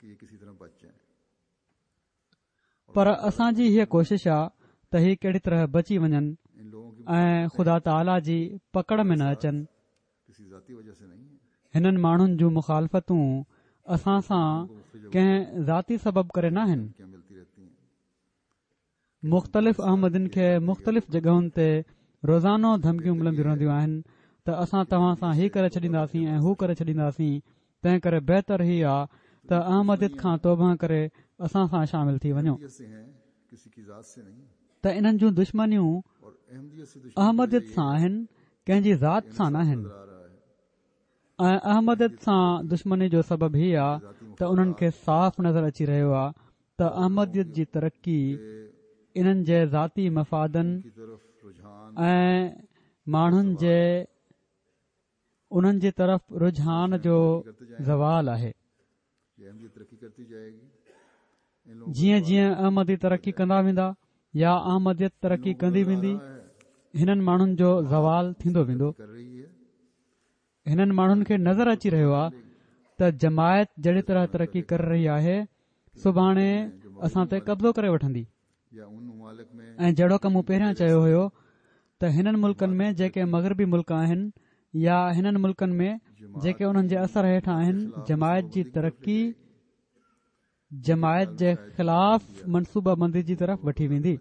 पर असांजी हीअ कोशिश आहे त ही कहिड़ी तरह बची वञनि ऐं ख़ुदा ताला जी पकड़ में न अचनि। हिननि माण्हुनि जूं मुखालफ़तूं असां सां कंहिं ज़ाती सबब करे न आहिनि। मुख़्तलिफ़ अहमदिन खे मुख़्तलिफ़ जॻहुनि ते रोज़ानो धमकियूं मिलंदियूं रहंदियूं आहिनि त असां तव्हां सां ही करे छॾींदासीं ऐं हू करे छॾींदासीं। तंहिं करे बहितर ही आहे त अहमदियत खां तौबा करे असां सां शामिल थी वञो। त इन्हनि जूं दुश्मनियूं और अहमदियत से दुश्मनी अहमदियत सां आहिनि, कंहिंजी ज़ात सां न आहिनि। नजर आ रहा है। ऐं अहमदियत सां दुश्मनी जो सबबु हीउ आहे त उन्हनि खे साफ़ नज़र अची रहियो आहे त अहमदियत जी तरक़ी इन्हनि जे ज़ाती मफ़ादनि की तरफ रुझान ऐं माण्हुनि जे उन्हनि जी तरफ़ रुझान जो ज़वाल आहे। ये अहमदियत तरक्की करती जाएगी। इन लोगों जीअं जीअं अहमदी तरक़ी कंदा वेंदा या अहमदियत तरक़ी कंदी वेंदी, हिननि माण्हुनि जो ज़वाल थींदो वेंदो। कर रही है हिननि माण्हुनि खे नज़र अची रहियो आहे त जमायत जहिड़ी तरह तरक़ी करे रही आहे, सुभाणे असां ते कब्ज़ो करे वठंदी। या उन मुमालिक में ऐं जहिड़ो की मूं पहिरियां चयो हुयो त हिननि मुल्कनि में जेके मग़रबी मुल्क आहिनि या हिननि मुल्कनि में जेके उन्हनि जे असर हेठां आहिनि, जमायत जी तरक़ी जमायत जे ख़िलाफ़ मनसूबाबंदी जी तरफ़ वठी वेंदी।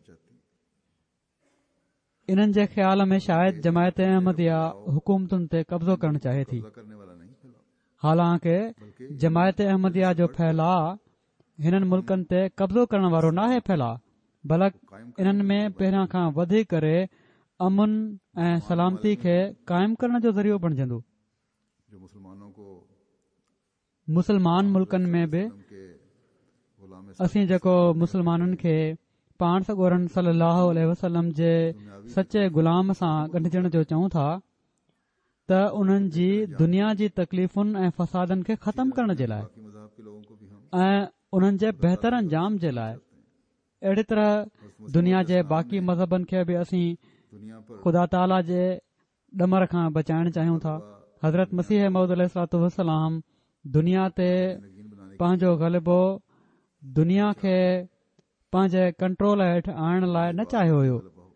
इन्हनि जे ख़्याल में शायदि जमायत अहमदिया हुकूमतुनि ते कब्ज़ो करणु चाहे थी। करने वाला नहीं फैला, हालांकि जमायत अहमदिया जो फैलाउ हिननि मुल्कनि ते कब्ज़ो करण वारो नाहे फैलाउ, बल्कि इन्हनि में पहिरियां खां वधी करे अमुन ऐं सलामती खे क़ाइमु करण जो ज़रियो बणिजंदो। जो मुसलमानों को मुसलमान मुल्कनि में बि के गुलाम असीं जेको मुसलमाननि खे पाण सॻोरन सल्लल्लाहु अलैहि वसल्लम जे सचे गुलाम सां ॻंढिजण जो चऊं था, त उन्हनि जी दुनिया जी तकलीफ़ुनि ऐं फसादनि खे ख़तमु करण जे लाइ बाकी मज़हब के लोगों को भी हम ऐं उन्हनि जे बहितर अंजाम जे लाइ, अहिड़ी तरह दुनिया जे बाक़ी मज़हबनि खे बि असीं दुनिया पर ख़ुदा ताला जे ॾमर खां बचाइण चाहियूं था। हज़रत मसीह मऊद अलैहिस्सलातु वस्सलाम दुनिया ते नगीन बनाने पंहिंजो ग़लबो दुनिया खे पंहिंजे कंट्रोल हेठि आणण लाइ न चाहियो हुयो,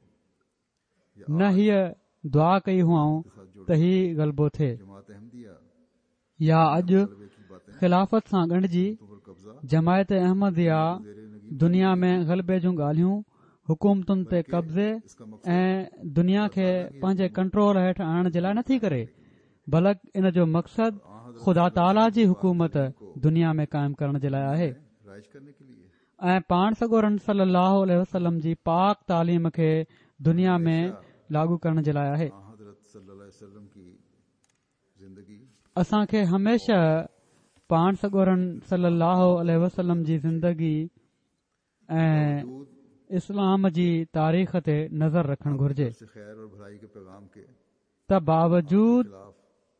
न हीअ दुआ कई हुआऊं त ही ग़लबो थिए जमात अहमदिया या अॼु तलबे की बातें ख़िलाफ़त सां ॻंढिजी तो पर कब्जा जमायत अहमदिया दुनिया में ग़लबे जूं ॻाल्हियूं हुकूमतुनि ते कब्ज़े इसका मकसद ऐं दुनिया खे पंहिंजे कंट्रोल हेठि आणण जे लाइ नथी करे, बल्कि इन जो मक़सदु ख़ुदा ताला जी हुकूमत दुनिया में क़ाइमु करण जे लाइ आहे राइज करने के लिए ऐं पाण सॻोरन सल्लल्लाहु अलैहि वसल्लम जी पाक तालीम खे दुनिया में लागू करण जे लाइ आहे। हज़रत सल्लल्लाहु अलैहि वसल्लम की जिंदगी असांखे हमेशा पाण सॻोरन सल्लल्लाहु अलैहि वसल्लम जी ज़िंदगी ऐं इस्लाम जी तारीख़ ते नज़र रखणु घुर्जे से खैर और भलाई के पैगाम के त बावजूद खिलाफ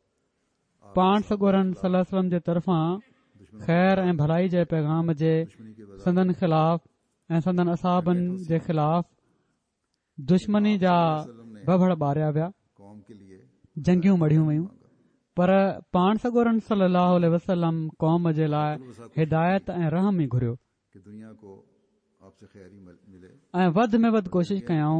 पाण सॻोरन सल्लल्लाहु अलैहि वसल्लम जे तरफ़ां ख़ैर ऐं भलाई जे पैगाम जे दुश्मनी के बजाय संदन ख़िलाफ़ ऐं संदन असाबनि जे ख़िलाफ़ दुश्मनी जा भभड़ ॿारिया विया, कौम के लिए जंगियूं मढ़ियूं वयूं, पर पाण सॻोरन सल्लल्लाहु अलैहि वसल्लम कौम जे लाइ हिदायत ऐं रहम ई घुरियो कि दुनिया को आपसे खैरी मिले, ऐं वधि में वधि कोशिश कयाऊं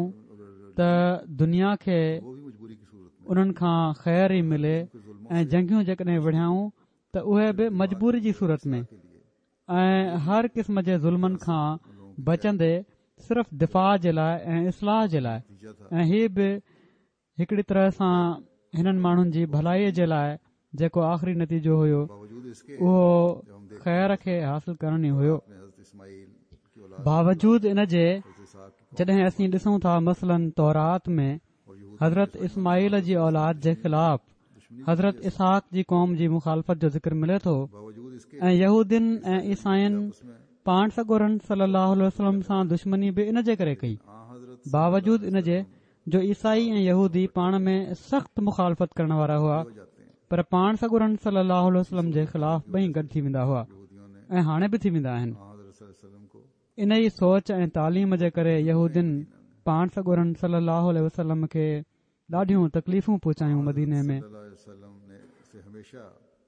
त दुनिया खे वो भी मजबूरी की सूरत में उन्हनि खां ख़ैर ई मिले ऐं जंगियूं जेकॾहिं विढ़ियाऊं त उहे बि मजबूरी जी सूरत में के लिए ऐं हर क़िस्म जे ज़ुल्मनि खां बचंदे सिर्फ़ दिफ़ा जे लाइ ऐं इस्लाह जे लाइ, नतीजा था ऐं हीअ बि हिकड़ी तरह सां हिननि माण्हुनि जी भलाईअ जे लाइ जेको आख़िरी नतीजो हुयो बावजूद इसके उहो ख़ैर खे हासिल करण ई हुयो। अपने हज़रत इस्माइल की औलाद बावजूद इन जे हज़रत इसहाक की जॾहिं असीं ॾिसूं था मसलन तौरात में और यूहूद हज़रत इस्माइल जी औलाद जे ख़िलाफ़ हज़रत इसहाक जी क़ौम जी मुखालफ़त जो ज़िक्र मिले थो बावजूद इसके ऐं यहूदिन ऐं ईसाइन उसमें पाण सॻोरन सल्लल्लाहु अलैहि वसल्लम सां दुश्मनी बि इन जे करे कई। हज़रत बावजूद इन जे जो ईसाई ऐं यहूदी पाण में सख़्त मुखालफ़त करण वारा हुआ, हो जाते हैं पर पाण सॻोरन सल्लल्लाहु अलैहि वसल्लम जे ख़िलाफ़ ॿई गॾु थी वेंदा हुआ यहूदियों ने ऐं हाणे बि थी वेंदा आहिनि। हज़रत सल्लल्लाहु अलैहि वसल्लम को इन ई सोच ऐं तालीम जे करे यहूदिन पाण सॻोरन सल्लल्लाहु अलैहि वसल्लम खे ॾाढियूं तकलीफ़ूं पहुचायूं मदीने में, सल्लल्लाहु अलैहि वसल्लम ने से हमेशा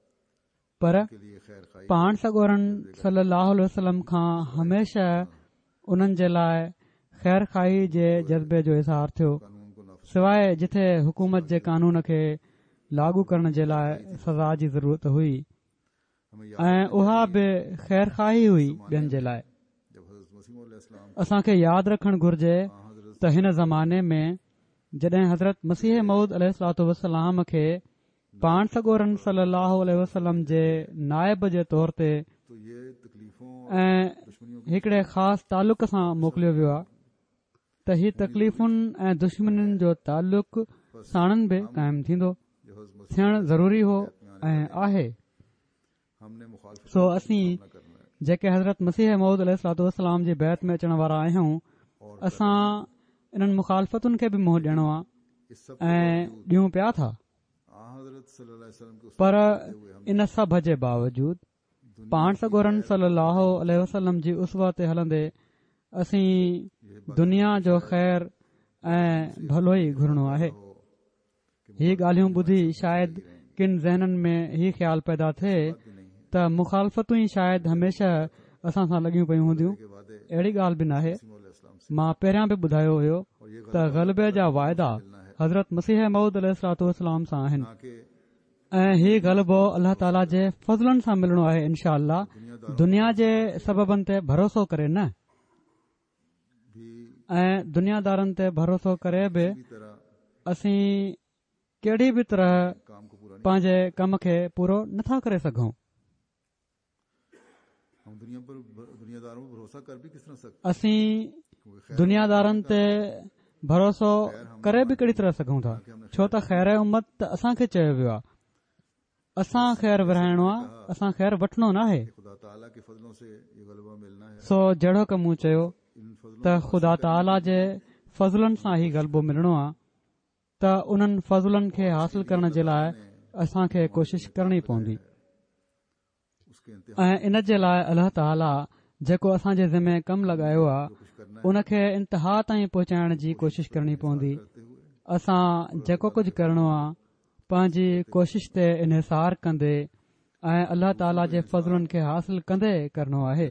पर के लिए खैर खाई पाण सॻोरन सल्लल्लाहु अलैहि वसल्लम खां हमेशा उन्हनि जे लाइ ख़ैर खाई जे जज़्बे जो इज़हार थियो, कानून को नाफ़िज़ सवाइ जिथे हुकूमत जे कानून खे लागू करण जे लाइ सज़ा जी ज़रूरत हुई हमें ऐं उहा बि ख़ैर खाई हुई ॿियनि जे लाइ। जब हज़रत मसीह अलैहिस्सलाम असांखे यादि रखणु घुर्जे हज़रत त हिन ज़माने में जॾहिं हज़रत मसीह मऊद अलैहिस्सलातु वस्सलाम खे पाण सॻोरन सल्लल्लाहु अलैहि वसल्लम जे नाइब जे तौर ते तो ये तकलीफों ऐं दुश्मनियों की हिकिड़े ख़ासि तालुक़ सां मोकिलियो वियो आहे, त ही तकलीफ़ुनि ऐं दुश्मनियुनि जो तालुक़ साणनि बि क़ाइमु थींदो थियणु ज़रूरी हो ऐं आहे। सो असीं जेके हज़रत मसीह मऊद अलैहिस्सलाम जी बैत में अचण वारा आहियूं, असां इन्हनि मुखालफ़तुनि खे बि मुंहुं ॾियणो आहे ऐं ॾियूं पिया था। पर इन सभ जे बावजूद पाण सॻोरन सल्लल्लाहु अलैहि वसल्लम जी उसवा ते हलंदे असीं दुनिया जो ख़ैर ऐं भलो ई घुरणो आहे। ही ॻाल्हियूं ॿुधी शायदि किन ज़हननि में ही ख़्यालु पैदा थिए त मुखालफ़तूं ई शायदि हमेशह असां सां लॻियूं पयूं हूंदियूं। अहिड़ी ॻाल्हि बि नाहे। मां पहिरियां बि ॿुधायो हुयो त ग़लबे जा वाइदा हज़रत मसीह मऊद अलैहिस्सलाम सां आहिनि ऐं ही ग़लबो अल्लाह ताला जे फज़लनि सां मिलणो आहे इनशा अल्लाह। दुनिया जे सबबनि ते भरोसो करे न, ऐं दुनियादारनि ते भरोसो करे बि असीं कहिड़ी बि तरह पंहिंजे कम खे पूरो नथा करे सघूं। असीं दुनियादारनि ते भरोसो करे बि कहिड़ी तरह सघूं था, छो त ख़ैर उम्मत त असां खे चयो वियो आहे असां ख़ैर विराइणो आहे, असां ख़ैर वठणो न आहे। सो जहिड़ो क मूं चयो त ख़ुदा ताला जे फज़लनि सां ई ग़लबो मिलणो आहे, त उन्हनि फज़लनि खे हासिल करण जे लाइ असां खे कोशिश करणी पवंदी ऐं इन जे लाइ अल्लाह ताला जेको असां जे ज़िमे कमु लॻायो आहे उन खे इंतिहा ताईं पहुचाइण जी कोशिश करणी पवंदी। असां जेको कुझु करणो आहे पंहिंजी कोशिश ते इन्हिसार कंदे ऐं अल्लाह ताला जे फज़लनि खे हासिल कंदे करणो आहे।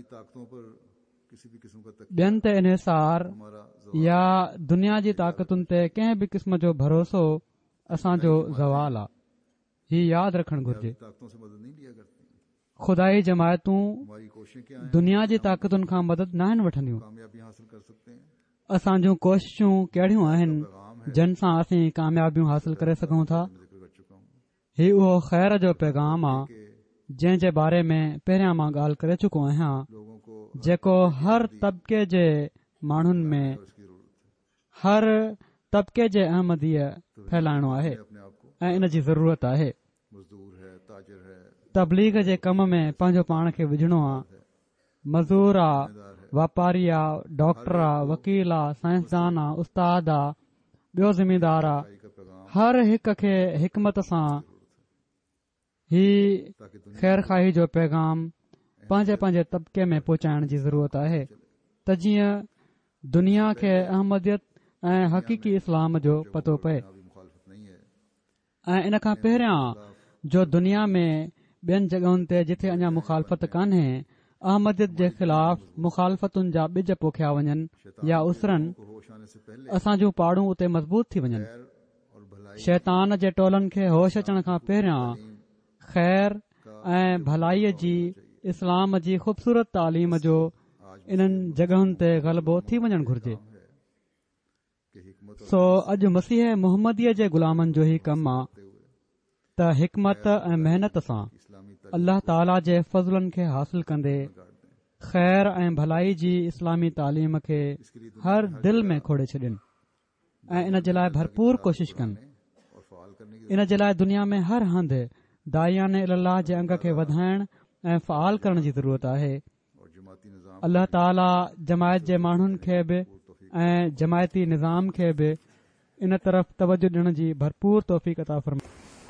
ॿियनि ते इन्हिसार या दुनिया जी ताक़तुनि ते कंहिं बि क़िस्म जो भरोसो असांजो ज़वाल आहे। हीउ यादि रखणु घुर्जे। खुदाई जमायतूं दुनिया जी ताक़तुनि खां मदद न आहिनि वठंदियूं। असां जूं कोशिशूं कहिड़ियूं आहिनि जिन सां असीं कामयाबियूं हासिल करे सघूं था। ही उहो ख़ैर जो पैगाम आहे जंहिं जे बारे में पहिरियां मां ॻाल्हि करे चुको आहियां, जेको हर तबिके जे माण्हुनि में हर तबिके जे अहमदीअ फैलाइणो आहे ऐं इन जी ज़रूरत आहे। तबलीग जे कम में पंहिंजो पाण खे विझणो आहे। मज़दूर आहे, वापारी आहे, डॉक्टर आहे, वकील आहे, साइंसदान आहे, उस्ताद आहे, ॿियो ज़मींदार आहे, हर हिक खे हिकमत सां ही ख़ैर खाही जो पैगाम पंहिंजे पंहिंजे तबिके में पहुचाइण जी ज़रूरत आहे त जीअं दुनिया खे अहमदियत ऐं हक़ीक़ी इस्लाम जो पतो पए। ऐं इन खां पहिरियां जो दुनिया में ॿियनि जॻहुनि ते जिथे अञा मुखालफ़त कान्हे अहमदियत जे ख़िलाफ़ मुखालफ़तुनि जा ॿिज पोखिया वञनि या उसरनि, असां जूं पाड़ूं उते मज़बूत थी वञनि। शैतान जे टोलनि खे होश अचण खां पहिरियां ख़ैर ऐं भलाईअ जी इस्लाम जी ख़ूबसूरत तालीम जो इन्हनि जॻहुनि ते ग़लबो थी वञणु घुर्जे। सो अॼु मसीह मुहम्मदीअ जे ग़ुलामनि जो ई कमु आहे त हिकमत ऐं महिनत सां अल्लाह ताला जे फज़लनि खे हासिल कंदे ख़ैर ऐं भलाई जी इस्लामी तालीम खे हर दिल में खोड़े छॾनि ऐं इन जे लाइ भरपूर कोशिश कनि। इन जे लाइ दुनिया में हर हंधि दायाने अल्लाह जे अंग खे वधाइण ऐं फ़ाल करण जी ज़रूरत आहे। अल्लाह ताला जमायत जे माण्हुनि खे बि ऐं जमायती निज़ाम खे बि इन तरफ़ तवजो ॾियण जी भरपूर तौफ़ीक़ अता फ़रमाए।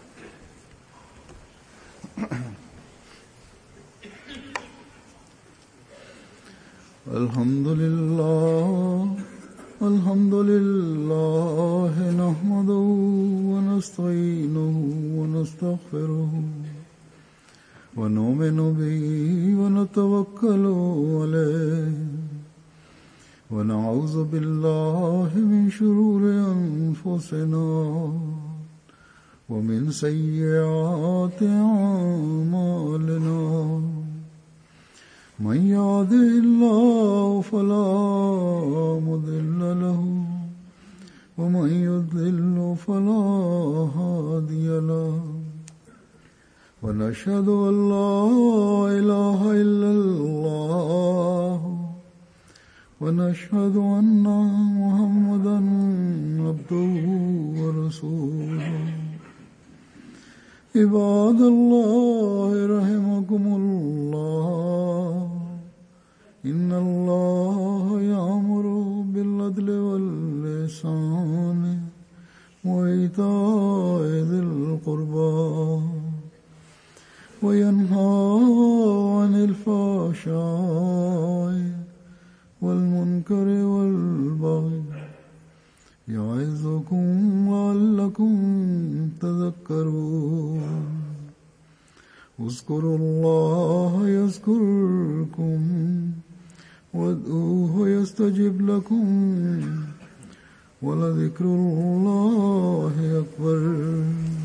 अल्हम्दुलिल्लाह नहमदुहु व नस्तईनुहु व नस्तगफिरुहु व नुमिनु बिही व नतवक्कलु अलैहि व नऊज़ु बिल्लाहि मिन शुरूरि अनफुसिना व मिन सय्यिआति अअमालिना। मन यहदिहिल्लाहु फला मुदिल्ल लहु व मन युद्लिल्हु फला हादिय लहु व नशहदु अन ला इलाहा इल्लल्लाह ونشهد أن محمدا عبده ورسوله عباد الله رحمكم الله إن الله يأمر بالعدل والإحسان وإيتاء ذي القربى وينهى عن الفحشاء والمنكر والبغي يعظكم لعلكم تذكرون اذكروا الله يذكركم وادعوه يستجب لكم ولذكر الله أكبر